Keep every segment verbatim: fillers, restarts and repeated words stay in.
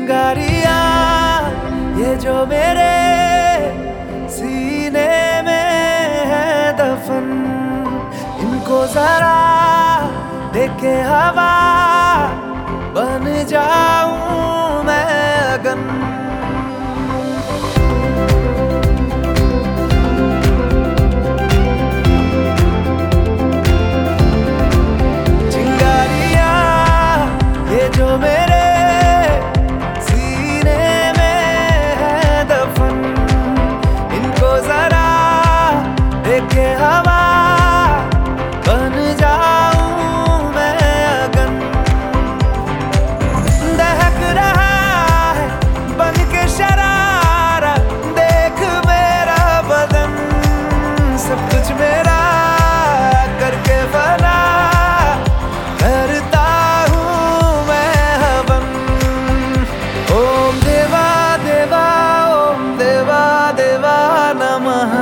चिंगारियां ये जो मेरे सीने में है दफन, इनको जरा देखे हवा बन जाऊं मैं अगन। चिंगारियां ये जो मेरे सीने में है दफन, इनको जरा देखे हवा बन जाऊं मैं अगन। दहक रहा है बन के शरारा, देख मेरा बदन सब कुछ मेरा करके फना करता हूँ मैं हवन। ओम देवा देवा ओम देवा देवा नमः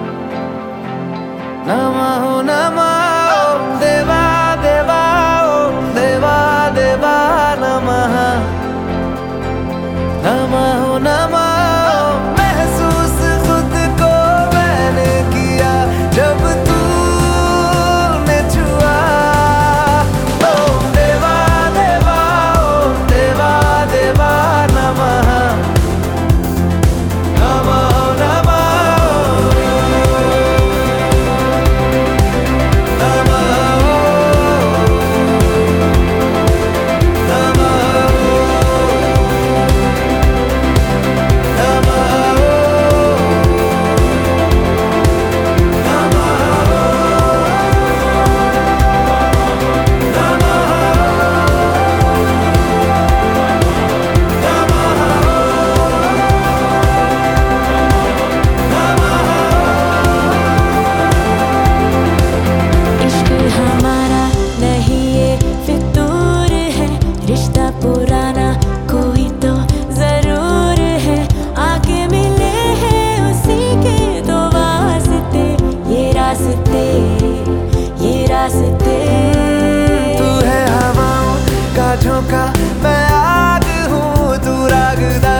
नमः नमः। ओम देवा देवा ओम देवा देवा नमः नमः नमः। महसूस खुद को मैंने किया जब तूने छुआ। ओम देवा देवा ओम देवा देवा नमः नमः नमः पुराना कोई तो जरूर है, आके मिले हैं उसी के दो वास्ते। ये रास्ते ये रास्ते तू है हवाओं का झोंका, मैं आग हूँ तू रागदा।